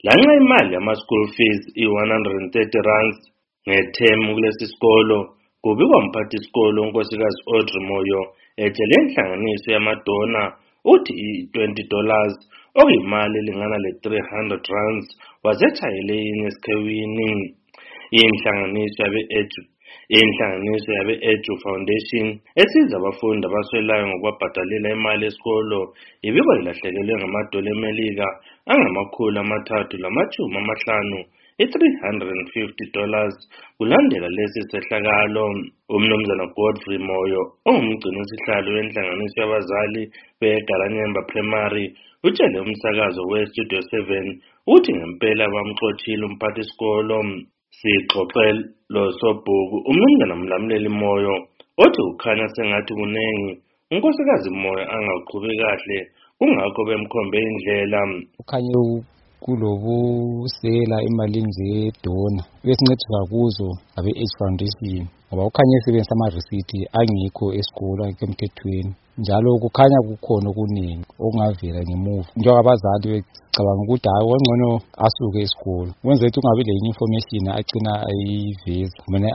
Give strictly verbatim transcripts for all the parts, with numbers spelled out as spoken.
Lanxa imali yama-school fees i-one hundred thirty rands ngethemu kulesi sikolo, kubikwa umphathisikolo uNkosikazi Audrey Moyo etshele inhlanganiso yamadona uthi i-twenty dollars okuyimali elingana le-three hundred rands wazetshayele yini esikhewini. Inhlanganiso yabe-Edu Inhlanganiso yabe-Edu Foundation esiza abafundi abaswelayo ngokubabhadalela imali yesikolo ibikwa ilahlekelwe ngamadola eMelika angamakhulu amathathu lamatshumi amahlanu i-three hundred fifty dollars kulandela lesi sehlakalo. Umnumzana Godfrey Moyo ongumgcini sihlalo wenhlanganiso yabazali beGaranyemba Primary utshele umsakazo we-Studio seven uthi ngempela bamxothile umphathisikolo. Sixoxele lo Sobhuku umnumzana Mlamleli Moyo othi ukhanya sengathi kunengi unkosikazi Moyo angaqhubi kahle kungakho bemkhombe indlela. Ukhanye kulobusela emalini zedona besincediswa kuzo abe-H Foundation ngoba ukhanye esebenzisa ama-receipt angikho esikolo emthethweni, njalo kukhanya kukhona okuningi okungavela ngemuva njengoba abazali becabanga ukuthi hayi kungcono asuke esikolo kwenza ukuthi kungabi le information agcina ayiveza mina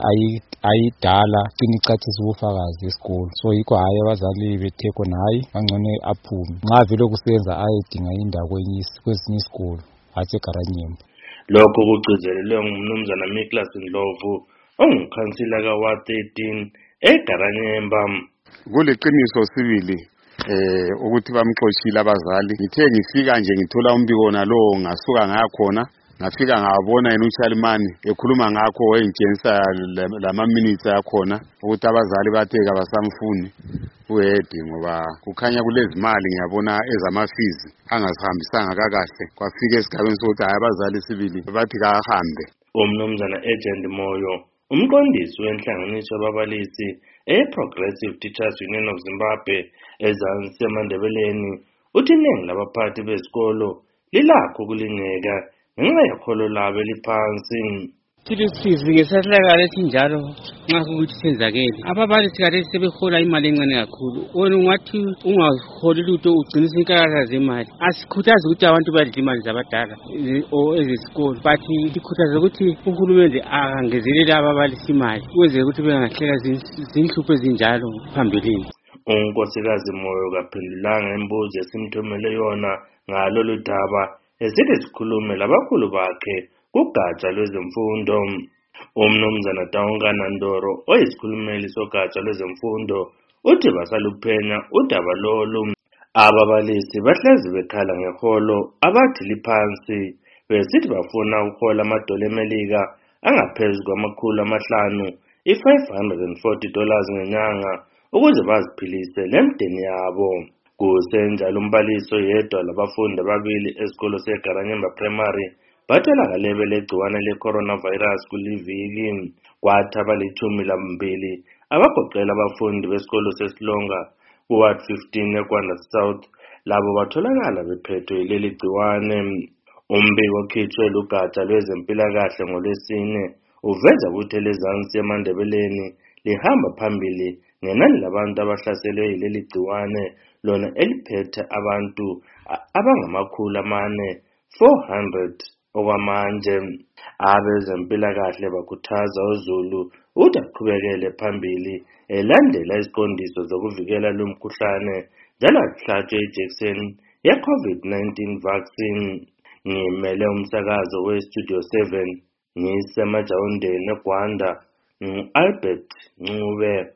ayidala agcina icacisa ubufakazi esikolo. So yikho hayi abazali bethe khona hayi kangcono aphume nxa vele kusenza ayedinga indawo kwesinye isikolo hathi eGaranyemba. Lokho kugcizelelwe ngumnumzana Miklas Ndlovu ongukhansila ka-Ward thirteen eGaranyemba. Kuliqiniso sibili eh ukuthi bamxoshile abazali. Ngithe ngifika nje ngithola umbiko nalowo ngasuka ngakhona ngafika ngabona yena uChalmani ekhuluma ngakho engitshengisa lama minutes yakhona ukuthi abazali batheka basamfuni uHedi ngoba kukhanya kulezimali ngiyabona ezama-fees angasihambisanga kakahle kwafika esigabeni sokuthi hayi abazali sibili bathi kahambe. Umnumzana Agent Moyo umqondisi wenhlanganiso yababalisi e-Progressive Teachers Union of Zimbabwe ezansi eMandebeleni uthi iningi labaphathi besikolo lilakho kulingeka ngenxa yakholo labo eliphansi. Sithi sizike sehlakala esinjalo nxa ukuthi senzakele ababalisi kade sebehola imali encane kakhulu. Wena ungathi ungaholi lutho ugcinisa inkakala zemali. Asikhuthaze ukuthi abantu badle imali zabadala ezesikolo, but sikhuthaze ukuthi uhulumende angezelele ababalisi imali ukwenzela ukuthi bengahleka zinhlupho ezinjalo phambilini. Unkosikazi Moyo kaphendulanga imibuzo esimthumele yona ngalolu daba esithi sikhulume labakhulu bakhe kugatsha lwezemfundo. Umnumzana Taungana Ndoro oyisikhulumeli sogatsha lwezemfundo uthi basaluphenya udaba lolu. Ababalisi bahlezi bekhala ngeholo abathi liphansi besithi bafuna ukuhola amadola eMelika angaphezu kwamakhulu amahlanu i-five hundred forty dollars ngenyanga ukuze baziphilise lemdeni yabo. Kusenjalo umbalisi oyedwa labafundi ababili esikolo seGaranyemba Primary batholakale belegciwane le-coronavirus kuliviki. Kwathi abalitshumi lambili abagoqela abafundi besikolo seSilonga ku-Ward fifteen eKwanda South labo batholakala bephethwe yileli gciwane. Umbiko okhitshwe lugatsha lwezempilakahle ngolwesine uveza ukuthi elezansi eMandebeleni lihamba phambili ngenani labantu abahlaselwe yileli gciwane lona eliphethe abantu abangamakhulu amane four hundred okwamanje. Abezempilakahle bakhuthaza uZulu ukuthi aqhubekele phambili elandela iziqondiso zokuvikela lo mkhuhlane njalo ahlatshwe ijekiseni ye-COVID nineteen vaccine. Ngimele umsakazo we-Studio seven ngisemajawundeni eGwanda ngu-Albert Ncube.